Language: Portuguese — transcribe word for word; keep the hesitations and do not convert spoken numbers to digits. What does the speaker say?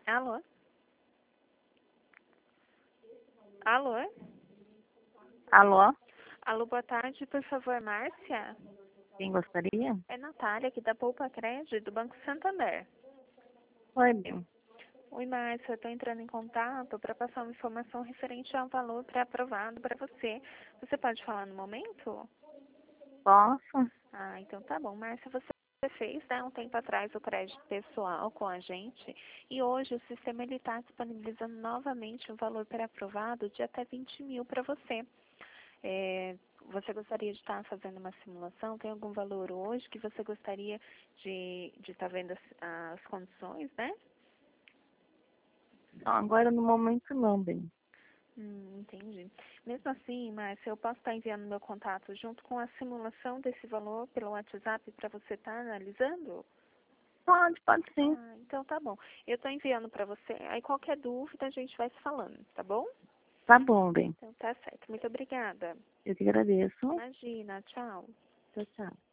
Alô? Alô? Alô? Alô, boa tarde, por favor, Márcia? Quem gostaria? É Natália, aqui da Poupa Crédito, do Banco Santander. Oi, bem. Oi, Márcia, eu estou entrando em contato para passar uma informação referente ao valor pré-aprovado para você. Você pode falar no momento? Posso? Ah, então tá bom. Márcia, você fez, né, um tempo atrás o crédito pessoal com a gente e hoje o sistema está disponibilizando novamente um valor pré-aprovado de até vinte mil para você. É, você gostaria de estar fazendo uma simulação? Tem algum valor hoje que você gostaria de de estar vendo as, as condições, né? Não, agora no momento não, bem. Hum, entendi. Mesmo assim, Márcia, eu posso estar enviando meu contato junto com a simulação desse valor pelo WhatsApp para você estar analisando? Pode, pode sim. Ah, então tá bom. Eu estou enviando para você. Aí qualquer dúvida a gente vai se falando, tá bom? Tá bom, bem. Então tá certo. Muito obrigada. Eu que agradeço. Imagina, tchau. Tchau, tchau.